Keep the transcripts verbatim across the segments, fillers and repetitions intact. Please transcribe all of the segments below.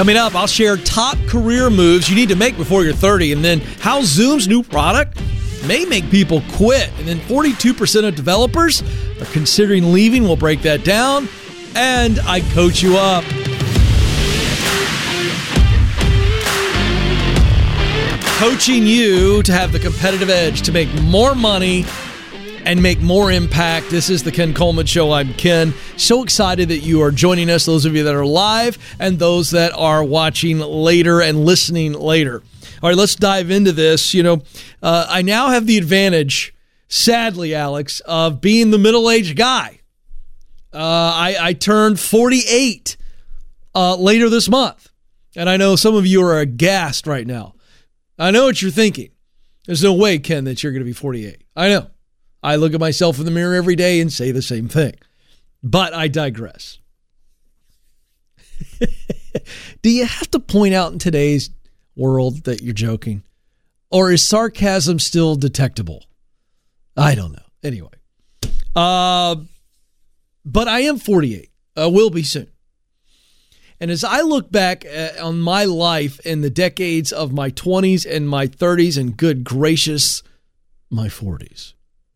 Coming up, I'll share top career moves you need to make before you're thirty, and then how Zoom's new product may make people quit. And then forty-two percent of developers are considering leaving. We'll break that down, and I coach you up. Coaching you to have the competitive edge to make more money and make more impact. This is the Ken Coleman Show. I'm Ken. So excited that you are joining us, those of you that are live and those that are watching later and listening later. All right, let's dive into this. You know, uh, I now have the advantage, sadly, Alex, of being the middle-aged guy. Uh, I, I turned forty-eight uh, later this month, and I know some of you are aghast right now. I know what you're thinking. There's no way, Ken, that you're going to be forty-eight. I know. I look at myself in the mirror every day and say the same thing. But I digress. Do you have to point out in today's world that you're joking? Or is sarcasm still detectable? I don't know. Anyway. Uh, but I am forty-eight. Uh, will be soon. And as I look back on my life in the decades of my twenties and my thirties, and good gracious, my forties,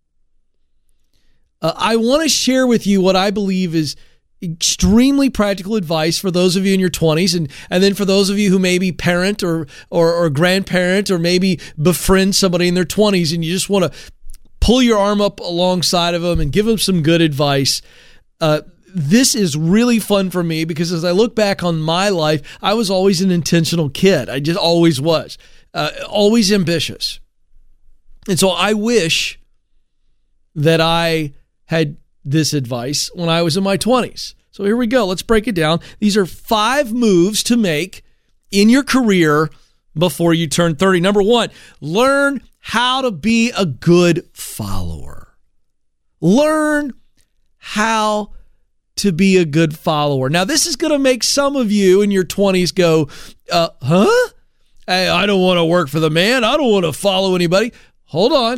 uh, I want to share with you what I believe is extremely practical advice for those of you in your twenties, and, and then for those of you who maybe parent or, or, or grandparent or maybe befriend somebody in their twenties and you just want to pull your arm up alongside of them and give them some good advice. Uh, This is really fun for me because as I look back on my life, I was always an intentional kid. I just always was, uh, always ambitious. And so I wish that I had this advice when I was in my twenties. So here we go. Let's break it down. These are five moves to make in your career before you turn thirty. Number one, learn how to be a good follower. Learn how to be a good follower. Now, this is going to make some of you in your twenties go, uh, huh? Hey, I don't want to work for the man. I don't want to follow anybody. Hold on.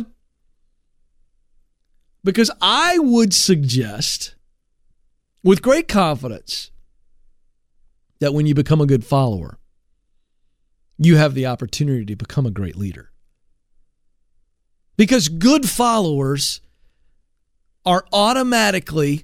Because I would suggest with great confidence that when you become a good follower, you have the opportunity to become a great leader. Because good followers are automatically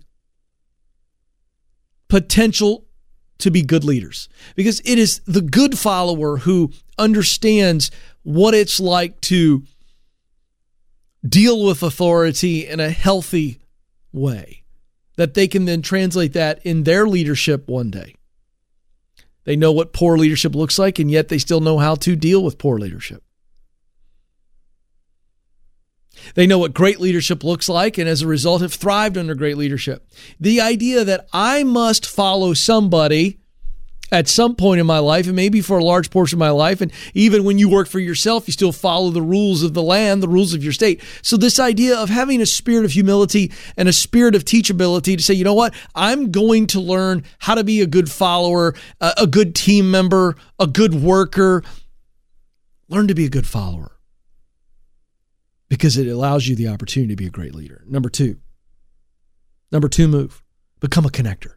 potential to be good leaders, because it is the good follower who understands what it's like to deal with authority in a healthy way, that they can then translate that in their leadership one day. They know what poor leadership looks like, and yet they still know how to deal with poor leadership. They know what great leadership looks like, and as a result have thrived under great leadership. The idea that I must follow somebody at some point in my life, and maybe for a large portion of my life, and even when you work for yourself, you still follow the rules of the land, the rules of your state. So this idea of having a spirit of humility and a spirit of teachability to say, you know what, I'm going to learn how to be a good follower, a good team member, a good worker. Learn to be a good follower, because it allows you the opportunity to be a great leader. Number two, number two move, become a connector.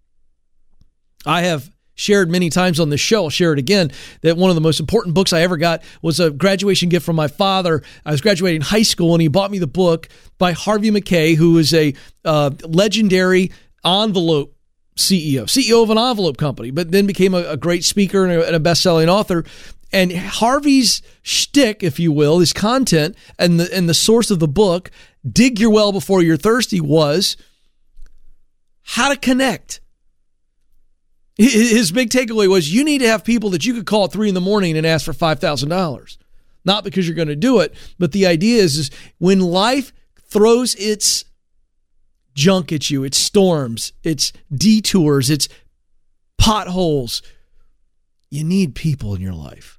I have shared many times on this show, I'll share it again, that one of the most important books I ever got was a graduation gift from my father. I was graduating high school and he bought me the book by Harvey Mackay, who is a uh, legendary envelope C E O, C E O of an envelope company, but then became a, a great speaker and a, and a best-selling author. And Harvey's shtick, if you will, his content and the and the source of the book, Dig Your Well Before You're Thirsty, was how to connect. His big takeaway was you need to have people that you could call at three in the morning and ask for five thousand dollars. Not because you're going to do it, but the idea is, is when life throws its junk at you, its storms, its detours, its potholes, you need people in your life.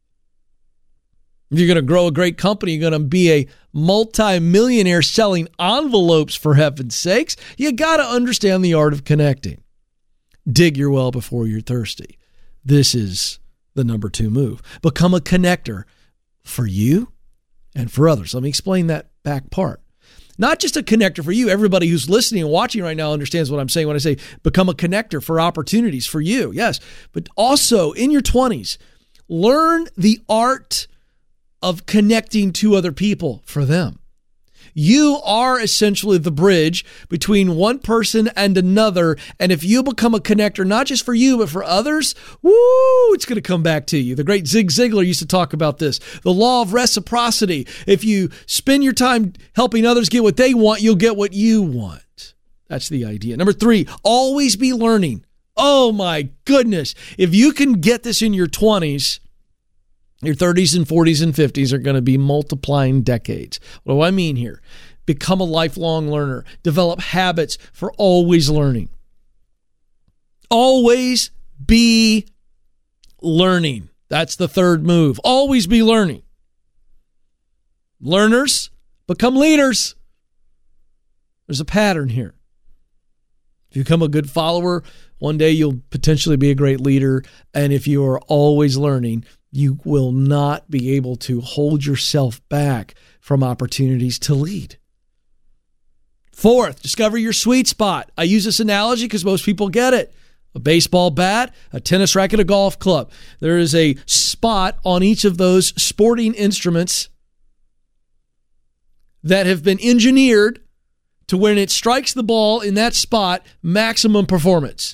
If you're going to grow a great company, you're going to be a multi-millionaire selling envelopes, for heaven's sakes, you got to understand the art of connecting. Dig your well before you're thirsty. This is the number two move. Become a connector for you and for others. Let me explain that back part. Not just a connector for you. Everybody who's listening and watching right now understands what I'm saying when I say become a connector for opportunities for you. Yes. But also in your twenties, learn the art of connecting to other people for them. You are essentially the bridge between one person and another. And if you become a connector, not just for you, but for others, woo, it's going to come back to you. The great Zig Ziglar used to talk about this. The law of reciprocity. If you spend your time helping others get what they want, you'll get what you want. That's the idea. Number three, always be learning. Oh my goodness. If you can get this in your twenties, your thirties and forties and fifties are going to be multiplying decades. What do I mean here? Become a lifelong learner. Develop habits for always learning. Always be learning. That's the third move. Always be learning. Learners become leaders. There's a pattern here. If you become a good follower, one day you'll potentially be a great leader. And if you are always learning, you will not be able to hold yourself back from opportunities to lead. Fourth, discover your sweet spot. I use this analogy because most people get it. A baseball bat, a tennis racket, a golf club. There is a spot on each of those sporting instruments that have been engineered to when it strikes the ball in that spot, maximum performance.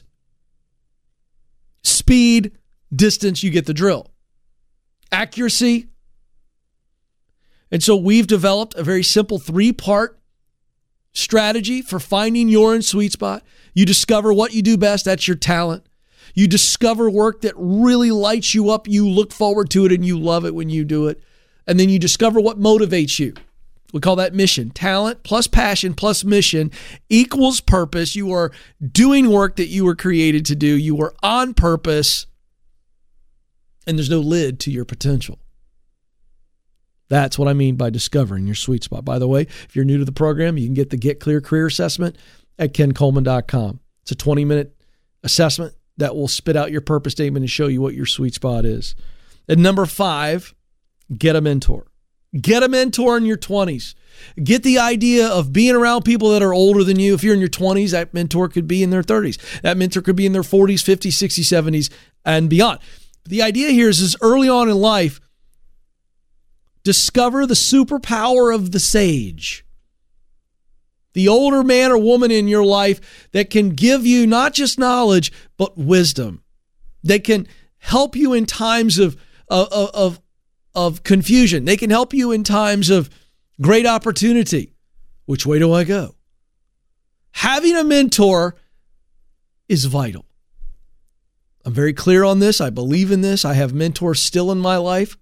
Speed, distance, you get the drill. Accuracy. And so we've developed a very simple three-part strategy for finding your sweet spot. You discover what you do best. That's your talent. You discover work that really lights you up. You look forward to it and you love it when you do it. And then you discover what motivates you. We call that mission. Talent plus passion plus mission equals purpose. You are doing work that you were created to do. You are on purpose. And there's no lid to your potential. That's what I mean by discovering your sweet spot. By the way, if you're new to the program, you can get the Get Clear Career Assessment at ken coleman dot com. It's a twenty-minute assessment that will spit out your purpose statement and show you what your sweet spot is. And number five, get a mentor. Get a mentor in your twenties. Get the idea of being around people that are older than you. If you're in your twenties, that mentor could be in their thirties. That mentor could be in their forties, fifties, sixties, seventies, and beyond. The idea here is, is early on in life, discover the superpower of the sage. The older man or woman in your life that can give you not just knowledge, but wisdom. They can help you in times of, of, of, of confusion. They can help you in times of great opportunity. Which way do I go? Having a mentor is vital. I'm very clear on this. I believe in this. I have mentors still in my life.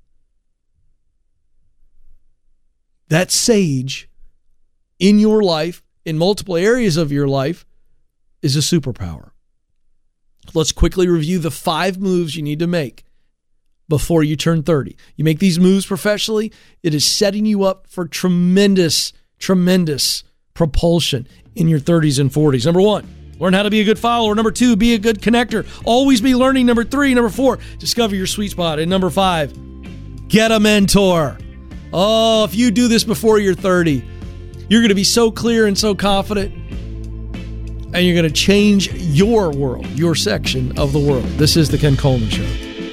That sage in your life, in multiple areas of your life, is a superpower. Let's quickly review the five moves you need to make before you turn thirty. You make these moves professionally, it is setting you up for tremendous, tremendous propulsion in your thirties and forties. Number one, learn how to be a good follower. Number two, be a good connector. Always be learning. Number three. Number four, discover your sweet spot. And number five, get a mentor. Oh, if you do this before you're thirty, you're going to be so clear and so confident, and you're going to change your world, your section of the world. This is the Ken Coleman Show.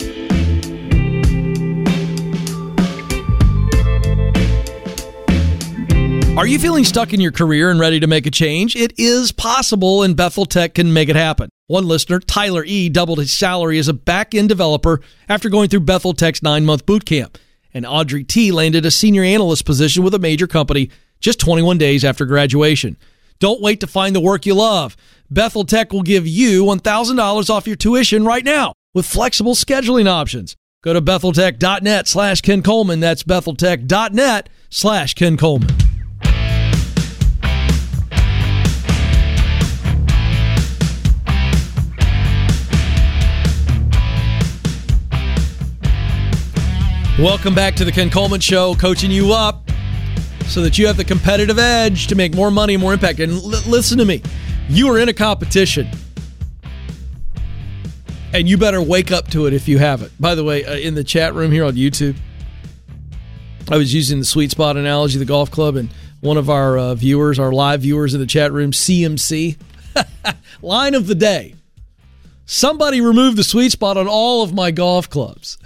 Are you feeling stuck in your career and ready to make a change? It is possible, and Bethel Tech can make it happen. One listener, Tyler E., doubled his salary as a back-end developer after going through Bethel Tech's nine-month boot camp. And Audrey T. landed a senior analyst position with a major company just twenty-one days after graduation. Don't wait to find the work you love. Bethel Tech will give you one thousand dollars off your tuition right now with flexible scheduling options. Go to betheltech.net slash Ken Coleman. That's betheltech.net slash Ken Coleman. Welcome back to the Ken Coleman Show, coaching you up so that you have the competitive edge to make more money and more impact. And l- listen to me, you are in a competition, and you better wake up to it if you haven't. By the way, uh, in the chat room here on YouTube, I was using the sweet spot analogy, the golf club, and one of our uh, viewers, our live viewers in the chat room, C M C. Line of the day. Somebody removed the sweet spot on all of my golf clubs.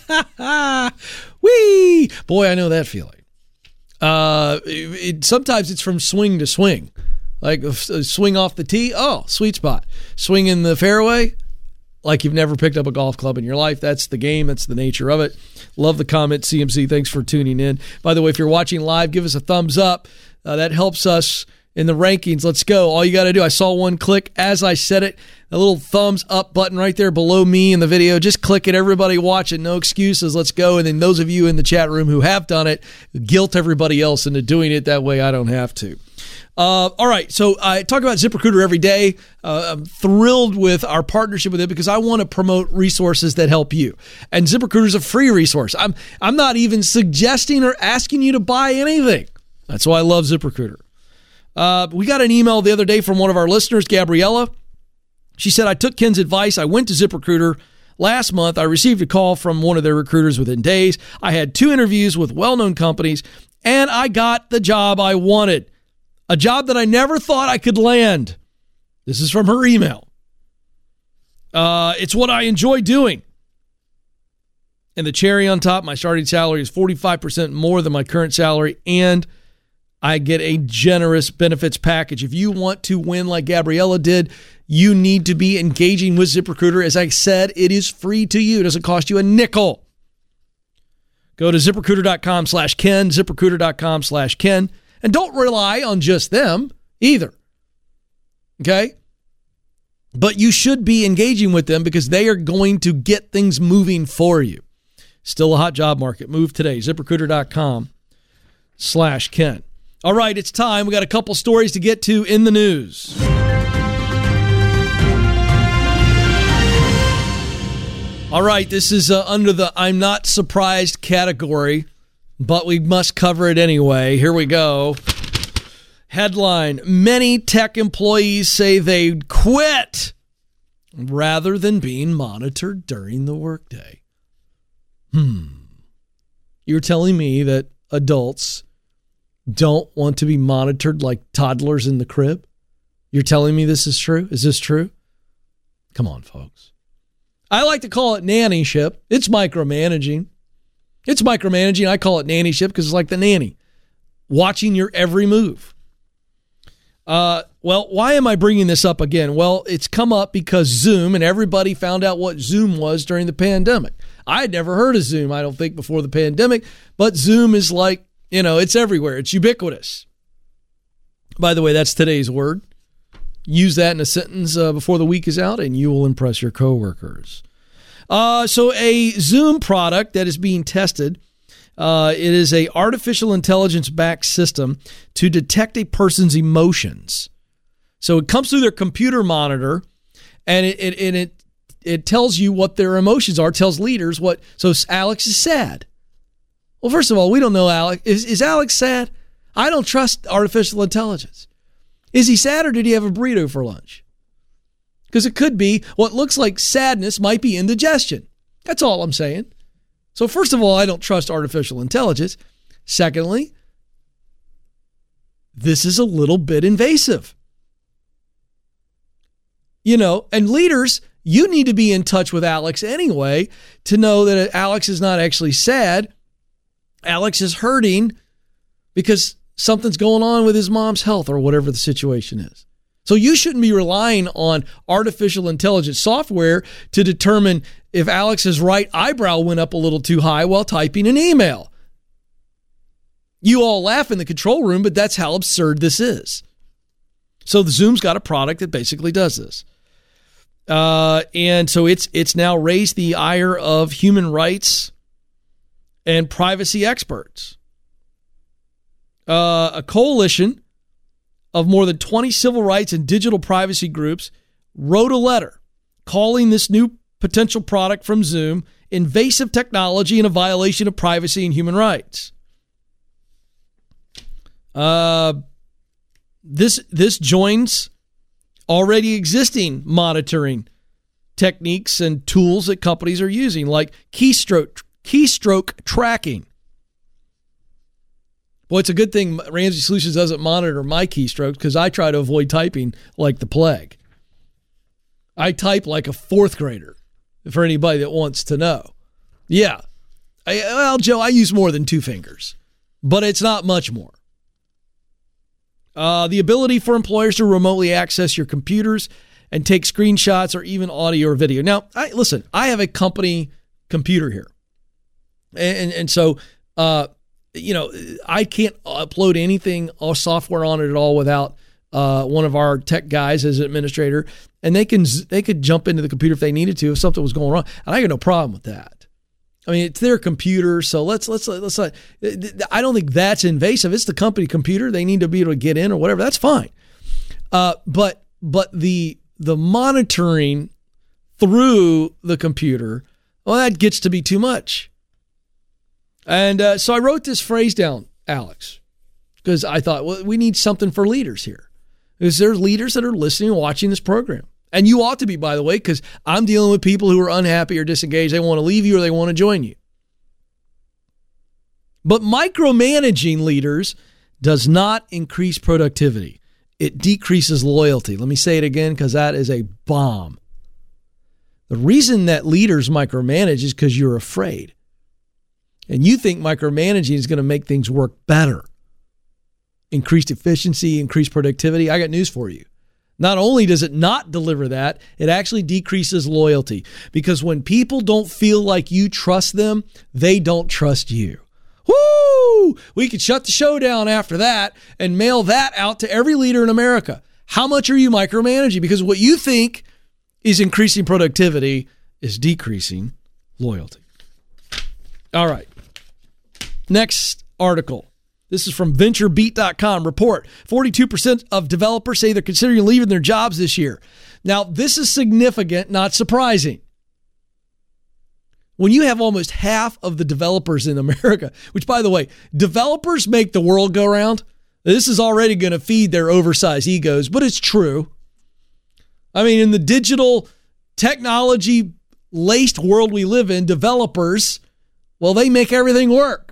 Whee! Boy, I know that feeling. Uh, it, it, sometimes it's from swing to swing. Like a, a swing off the tee, oh, sweet spot. Swing in the fairway, like you've never picked up a golf club in your life. That's the game. That's the nature of it. Love the comment, C M C. Thanks for tuning in. By the way, if you're watching live, give us a thumbs up. Uh, that helps us in the rankings. Let's go. All you got to do, I saw one click as I said it, a little thumbs up button right there below me in the video. Just click it. Everybody watch it. No excuses. Let's go. And then those of you in the chat room who have done it, guilt everybody else into doing it. That way I don't have to. Uh, all right, so I talk about ZipRecruiter every day. Uh, I'm thrilled with our partnership with it because I want to promote resources that help you. And ZipRecruiter is a free resource. I'm I'm not even suggesting or asking you to buy anything. That's why I love ZipRecruiter. Uh, we got an email the other day from one of our listeners, Gabriella. She said, I took Ken's advice. I went to ZipRecruiter last month. I received a call from one of their recruiters within days. I had two interviews with well-known companies, and I got the job I wanted. A job that I never thought I could land. This is from her email. Uh, it's what I enjoy doing. And the cherry on top, my starting salary is forty-five percent more than my current salary, and I get a generous benefits package. If you want to win like Gabriella did, you need to be engaging with ZipRecruiter. As I said, it is free to you. It doesn't cost you a nickel. Go to ZipRecruiter.com slash Ken, ZipRecruiter.com slash Ken. And don't rely on just them either. Okay? But you should be engaging with them because they are going to get things moving for you. Still a hot job market. Move today. ZipRecruiter.com slash Ken. All right, it's time. We got a couple stories to get to in the news. All right, this is uh, under the I'm not surprised category, but we must cover it anyway. Here we go. Headline, many tech employees say they'd quit rather than being monitored during the workday. Hmm. You're telling me that adults don't want to be monitored like toddlers in the crib? You're telling me this is true? Is this true? Come on, folks. I like to call it nannyship. It's micromanaging. It's micromanaging. I call it nannyship because it's like the nanny, watching your every move. Uh, well, why am I bringing this up again? Well, it's come up because Zoom, and everybody found out what Zoom was during the pandemic. I had never heard of Zoom, I don't think, before the pandemic, but Zoom is like, you know, it's everywhere. It's ubiquitous. By the way, that's today's word. Use that in a sentence uh, before the week is out, and you will impress your coworkers. Uh, so a Zoom product that is being tested, uh, it is a artificial intelligence-backed system to detect a person's emotions. So it comes through their computer monitor, and it it, and it it tells you what their emotions are, tells leaders what. So Alex is sad. Well, first of all, we don't know Alex. Is, is Alex sad? I don't trust artificial intelligence. Is he sad or did he have a burrito for lunch? Because it could be what looks like sadness might be indigestion. That's all I'm saying. So first of all, I don't trust artificial intelligence. Secondly, this is a little bit invasive. You know, and leaders, you need to be in touch with Alex anyway to know that Alex is not actually sad. Alex is hurting because something's going on with his mom's health or whatever the situation is. So you shouldn't be relying on artificial intelligence software to determine if Alex's right eyebrow went up a little too high while typing an email. You all laugh in the control room, but that's how absurd this is. So the Zoom's got a product that basically does this. Uh, and so it's it's now raised the ire of human rights and privacy experts. Uh, a coalition of more than twenty civil rights and digital privacy groups wrote a letter calling this new potential product from Zoom invasive technology and a violation of privacy and human rights. Uh, this this joins already existing monitoring techniques and tools that companies are using, like keystroke keystroke tracking. Boy, it's a good thing Ramsey Solutions doesn't monitor my keystrokes because I try to avoid typing like the plague. I type like a fourth grader, for anybody that wants to know. Yeah. I, well, Joe, I use more than two fingers, but it's not much more. Uh, the ability for employers to remotely access your computers and take screenshots or even audio or video. Now, I, listen, I have a company computer here. And, and so, uh, you know, I can't upload anything or software on it at all without uh, one of our tech guys as an administrator, and they can they could jump into the computer if they needed to if something was going wrong, and I got no problem with that. I mean, it's their computer, so let's let's let's. let's I don't think that's invasive. It's the company computer; they need to be able to get in or whatever. That's fine. Uh, but but the the monitoring through the computer, well, that gets to be too much. And uh, so I wrote this phrase down, Alex, because I thought, well, we need something for leaders here. Because there's leaders that are listening and watching this program. And you ought to be, by the way, because I'm dealing with people who are unhappy or disengaged. They want to leave you or they want to join you. But micromanaging leaders does not increase productivity. It decreases loyalty. Let me say it again because that is a bomb. The reason that leaders micromanage is because you're afraid. And you think micromanaging is going to make things work better. Increased efficiency, increased productivity. I got news for you. Not only does it not deliver that, it actually decreases loyalty. Because when people don't feel like you trust them, they don't trust you. Woo! We could shut the show down after that and mail that out to every leader in America. How much are you micromanaging? Because what you think is increasing productivity is decreasing loyalty. All right. Next article. This is from venture beat dot com. Report, forty-two percent of developers say they're considering leaving their jobs this year. Now, this is significant, not surprising. When you have almost half of the developers in America, which, by the way, developers make the world go round. This is already going to feed their oversized egos, but it's true. I mean, in the digital technology-laced world we live in, developers, well, they make everything work.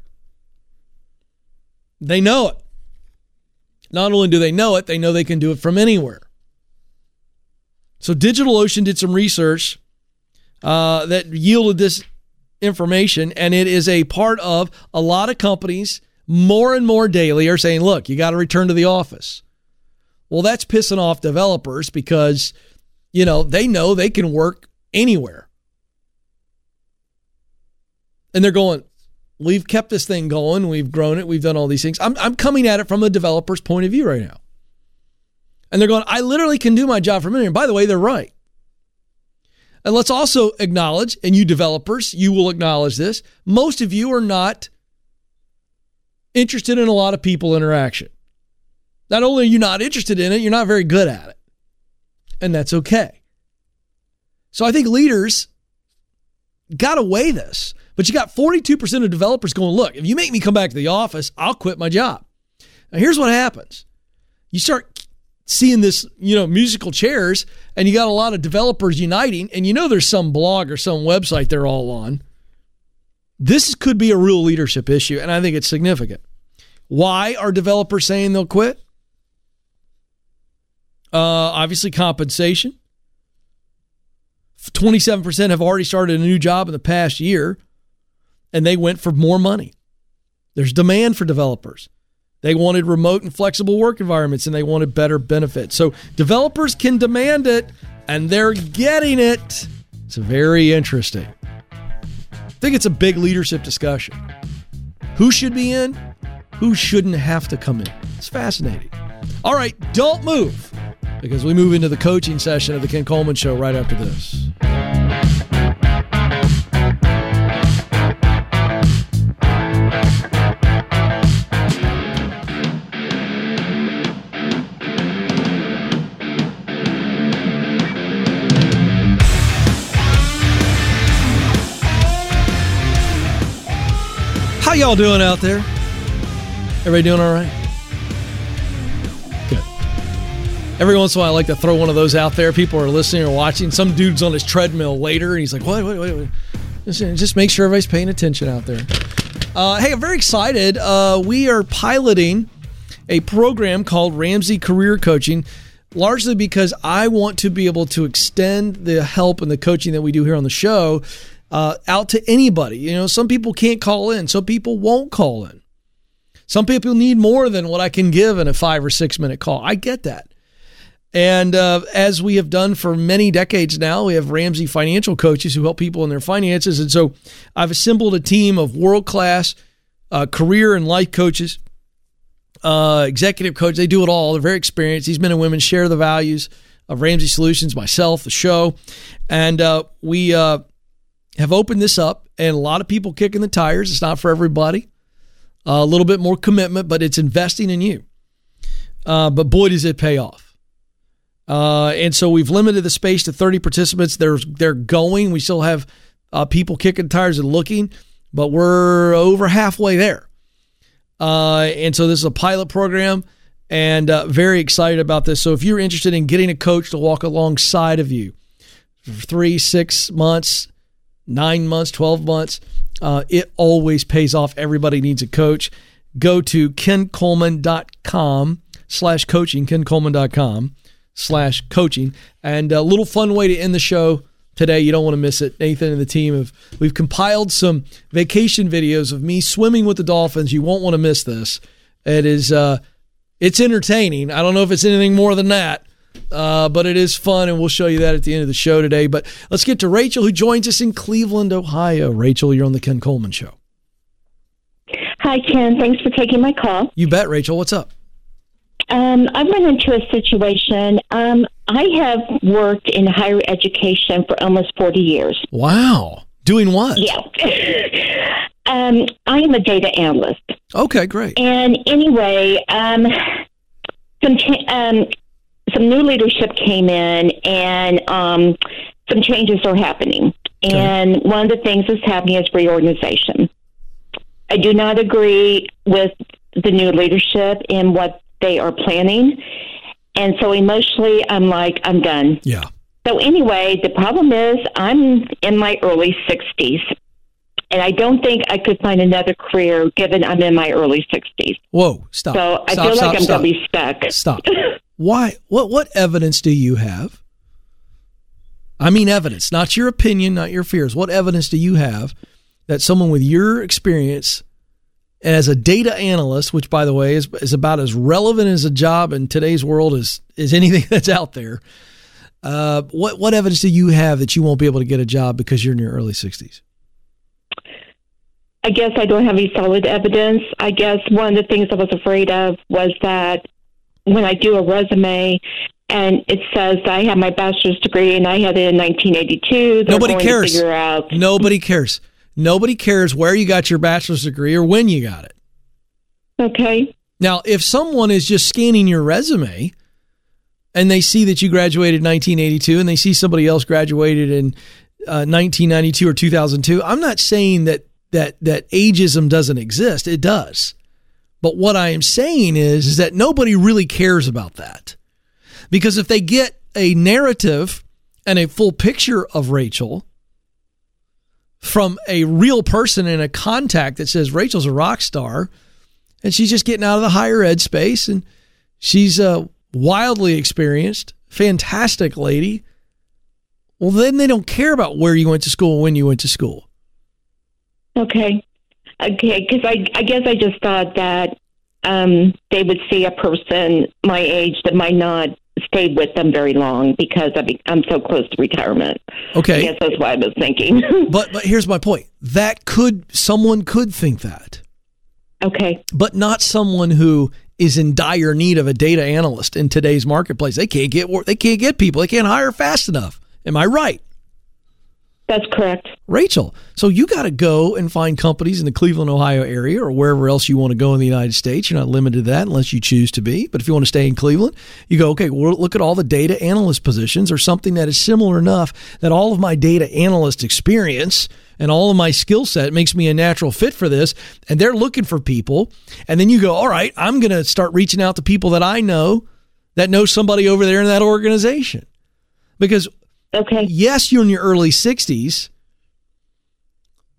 They know it. Not only do they know it, they know they can do it from anywhere. So DigitalOcean did some research uh, that yielded this information, and it is a part of a lot of companies more and more daily are saying, look, you got to return to the office. Well, that's pissing off developers because, you know, they know they can work anywhere. And they're going, we've kept this thing going. We've grown it. We've done all these things. I'm I'm coming at it from a developer's point of view right now. And they're going, I literally can do my job from anywhere. And by the way, they're right. And let's also acknowledge, and you developers, you will acknowledge this, most of you are not interested in a lot of people interaction. Not only are you not interested in it, you're not very good at it. And that's okay. So I think leaders got to weigh this. But you got forty-two percent of developers going, look, if you make me come back to the office, I'll quit my job. Now, here's what happens. You start seeing this, you know, musical chairs, and you got a lot of developers uniting, and you know there's some blog or some website they're all on. This could be a real leadership issue, and I think it's significant. Why are developers saying they'll quit? Uh, obviously, compensation. twenty-seven percent have already started a new job in the past year, and they went for more money. There's demand for developers. They wanted remote and flexible work environments, and they wanted better benefits. So developers can demand it, and they're getting it. It's very interesting. I think it's a big leadership discussion. Who should be in? Who shouldn't have to come in? It's fascinating. All right, don't move, because we move into the coaching session of the Ken Coleman Show right after this. How y'all doing out there? Everybody doing all right? Good. Every once in a while, I like to throw one of those out there. People are listening or watching. Some dude's on his treadmill later, and he's like, wait, wait, wait, wait. Just, just make sure everybody's paying attention out there. Uh, hey, I'm very excited. Uh, we are piloting a program called Ramsey Career Coaching, largely because I want to be able to extend the help and the coaching that we do here on the show uh, out to anybody. You know, some people can't call in. Some people won't call in. Some people need more than what I can give in a five or six minute call. I get that. And uh, as we have done for many decades now, we have Ramsey financial coaches who help people in their finances. And so I've assembled a team of world-class uh, career and life coaches, uh, executive coaches. They do it all. They're very experienced. These men and women share the values of Ramsey Solutions, myself, the show. And uh, we uh, have opened this up, and a lot of people kicking the tires. It's not for everybody. Uh, a little bit more commitment, but it's investing in you. Uh, but boy, does it pay off. Uh, and so we've limited the space to thirty participants. They're, they're going. We still have uh, people kicking tires and looking, but we're over halfway there. Uh, and so this is a pilot program, and uh, very excited about this. So if you're interested in getting a coach to walk alongside of you for three, six months, nine months, twelve months, uh, it always pays off. Everybody needs a coach. Go to kencoleman.com slash coaching, kencoleman.com slash coaching. And a little fun way to end the show today. You don't want to miss it. Nathan and the team have, we've compiled some vacation videos of me swimming with the dolphins. You won't want to miss this. It is, uh, it's entertaining. I don't know if it's anything more than that, uh, but it is fun, and we'll show you that at the end of the show today. But let's get to Rachel, who joins us in Cleveland, Ohio. Rachel, you're on the Ken Coleman Show. Hi, Ken. Thanks for taking my call. You bet, Rachel. What's up? Um, I run into a situation. Um, I have worked in higher education for almost forty years. Wow. Doing what? Yeah. um, I am a data analyst. Okay, great. And anyway, um, some cha- um, some new leadership came in, and um, some changes are happening. Okay. And one of the things that's happening is reorganization. I do not agree with the new leadership in what they are planning. And so emotionally, I'm like, I'm done. Yeah. So anyway, the problem is I'm in my early sixties, and I don't think I could find another career given I'm in my early sixties. Whoa, stop. So I stop, feel stop, like I'm stop. going to be stuck. Stop. Why? What, what evidence do you have? I mean evidence, not your opinion, not your fears. What evidence do you have that someone with your experience and as a data analyst, which, by the way, is, is about as relevant as a job in today's world as, as anything that's out there, uh, what, what evidence do you have that you won't be able to get a job because you're in your early sixties? I guess I don't have any solid evidence. I guess one of the things I was afraid of was that when I do a resume and it says that I have my bachelor's degree and I had it in nineteen eighty-two, they're Nobody going cares. to figure out. Nobody cares. Nobody cares where you got your bachelor's degree or when you got it. Okay. Now, if someone is just scanning your resume and they see that you graduated in nineteen eighty-two and they see somebody else graduated in uh, nineteen ninety-two or two thousand two, I'm not saying that, that, that ageism doesn't exist. It does. But what I am saying is, is that nobody really cares about that. Because if they get a narrative and a full picture of Rachel from a real person in a contact that says Rachel's a rock star and she's just getting out of the higher ed space and she's a wildly experienced, fantastic lady, well, then they don't care about where you went to school, when you went to school. Okay. Okay, because I, I guess I just thought that um, they would see a person my age that might not stay with them very long because I be, I'm so close to retirement. Okay. I guess that's what I was thinking. but but here's my point. That could, someone could think that. Okay. But not someone who is in dire need of a data analyst in today's marketplace. They can't get they can't get people. They can't hire fast enough. Am I right? That's correct. Rachel, so you got to go and find companies in the Cleveland, Ohio area or wherever else you want to go in the United States. You're not limited to that unless you choose to be. But if you want to stay in Cleveland, you go, okay, well, look at all the data analyst positions or something that is similar enough that all of my data analyst experience and all of my skill set makes me a natural fit for this. And they're looking for people. And then you go, all right, I'm going to start reaching out to people that I know that know somebody over there in that organization. Because okay, yes, you're in your early sixties,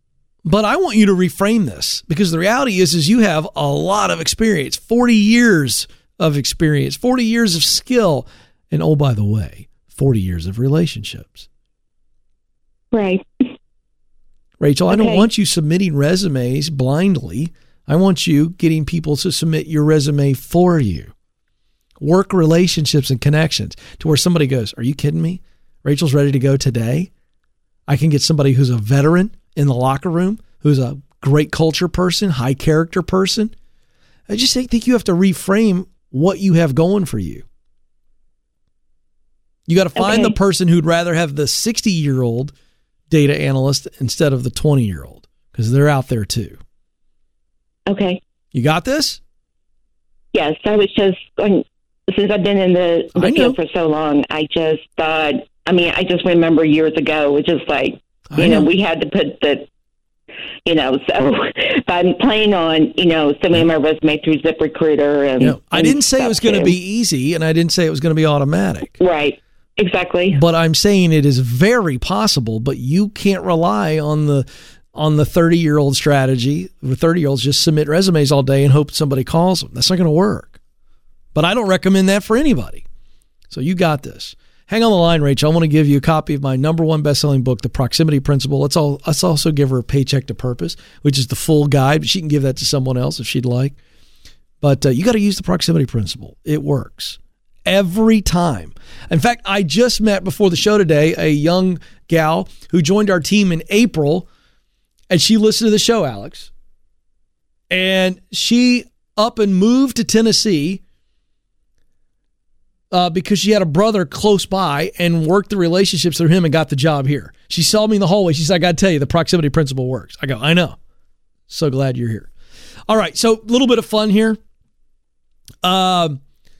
But I want you to reframe this, because the reality is, is you have a lot of experience, forty years of experience, forty years of skill. And oh, by the way, forty years of relationships. Right. Rachel, I Okay. don't want you submitting resumes blindly. I want you getting people to submit your resume for you. Work relationships and connections to where somebody goes, are you kidding me? Rachel's ready to go today. I can get somebody who's a veteran in the locker room, who's a great culture person, high character person. I just think you have to reframe what you have going for you. You got to find Okay. the person who'd rather have the sixty-year-old data analyst instead of the twenty-year-old, because they're out there too. Okay. You got this? Yes, I was just, um, since I've been in the, I the know. field for so long, I just thought, I mean, I just remember years ago, it was just like, I you know, know. we had to put the, you know, so if I'm playing on, you know, sending my resume through ZipRecruiter. And, You know, I and didn't say it stuff was going to too. be easy, and I didn't say it was going to be automatic. Right. Exactly. But I'm saying it is very possible, but you can't rely on the on the thirty-year-old strategy. The thirty-year-olds just submit resumes all day and hope somebody calls them. That's not going to work. But I don't recommend that for anybody. So you got this. Hang on the line, Rachel. I want to give you a copy of my number one best-selling book, The Proximity Principle. Let's all let's also give her a Paycheck to Purpose, which is the full guide. But she can give that to someone else if she'd like. But uh, you got to use the Proximity Principle. It works. Every time. In fact, I just met before the show today a young gal who joined our team in April, and she listened to the show, Alex. And she up and moved to Tennessee uh, because she had a brother close by and worked the relationships through him and got the job here. She saw me in the hallway. She said, I got to tell you, the Proximity Principle works. I go, I know. So glad you're here. All right, so a little bit of fun here. Um,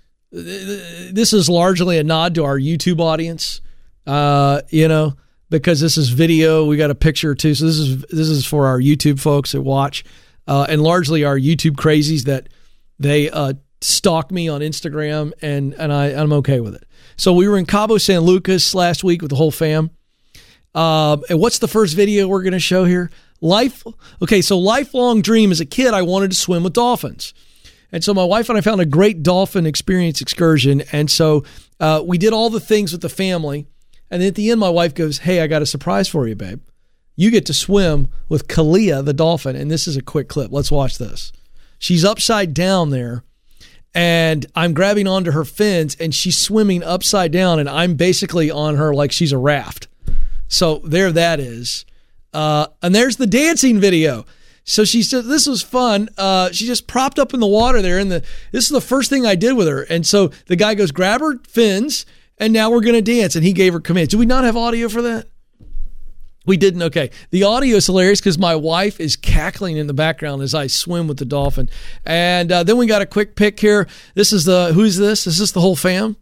This is largely a nod to our YouTube audience, uh, you know, because this is video. We got a picture too. So this is this is for our YouTube folks that watch, uh, and largely our YouTube crazies that they uh, stalk me on Instagram, and and I I'm okay with it. So we were in Cabo San Lucas last week with the whole fam. Um, and what's the first video we're going to show here? Life. Okay, so lifelong dream as a kid, I wanted to swim with dolphins. And so my wife and I found a great dolphin experience excursion. And so uh, we did all the things with the family. And then at the end, my wife goes, hey, I got a surprise for you, babe. You get to swim with Kalia, the dolphin. And this is a quick clip. Let's watch this. She's upside down there. And I'm grabbing onto her fins. And she's swimming upside down. And I'm basically on her like she's a raft. So there that is. Uh, and there's the dancing video. So she said, this was fun. Uh, she just propped up in the water there. And the, this is the first thing I did with her. And so the guy goes, grab her fins, and now we're going to dance. And he gave her commands. Do we not have audio for that? We didn't. Okay. The audio is hilarious because my wife is cackling in the background as I swim with the dolphin. And uh, then we got a quick pic here. This is the, who's this? Is this the whole fam?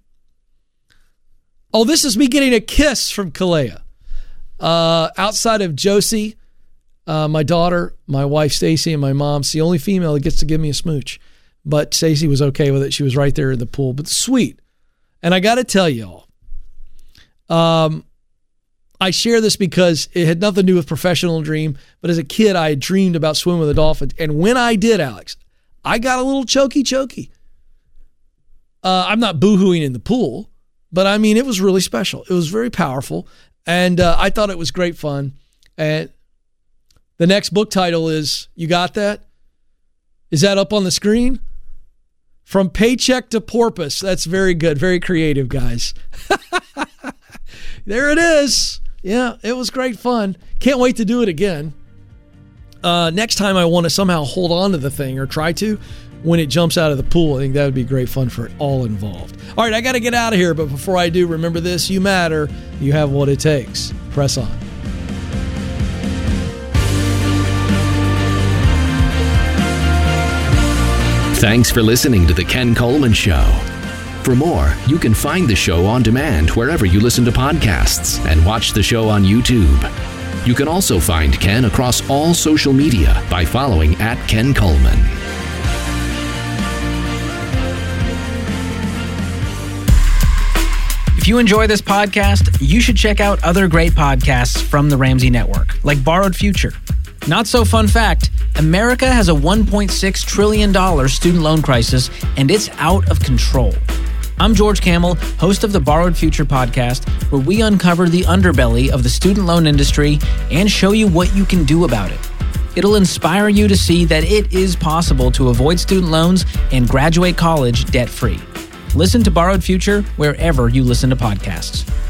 Oh, this is me getting a kiss from Kalea. Uh, outside of Josie, Uh, my daughter, my wife, Stacy, and my mom. It's the only female that gets to give me a smooch. But Stacy was okay with it. She was right there in the pool. But sweet. And I got to tell y'all, um, I share this because it had nothing to do with professional dream. But as a kid, I had dreamed about swimming with the dolphins. And when I did, Alex, I got a little choky choky. Uh, I'm not boo-hooing in the pool. But I mean, it was really special. It was very powerful. And uh, I thought it was great fun. And the next book title is, you got that? Is that up on the screen? From Paycheck to Porpoise. That's very good. Very creative, guys. There it is. Yeah, it was great fun. Can't wait to do it again. Uh, next time I want to somehow hold on to the thing or try to when it jumps out of the pool. I think that would be great fun for all involved. All right, I got to get out of here. But before I do, remember this. You matter. You have what it takes. Press on. Thanks for listening to The Ken Coleman Show. For more, you can find the show on demand wherever you listen to podcasts and watch the show on YouTube. You can also find Ken across all social media by following at Ken Coleman. If you enjoy this podcast, you should check out other great podcasts from the Ramsey Network, like Borrowed Future. Not so fun fact, America has a one point six trillion dollars student loan crisis, and it's out of control. I'm George Kamel, host of the Borrowed Future podcast, where we uncover the underbelly of the student loan industry and show you what you can do about it. It'll inspire you to see that it is possible to avoid student loans and graduate college debt-free. Listen to Borrowed Future wherever you listen to podcasts.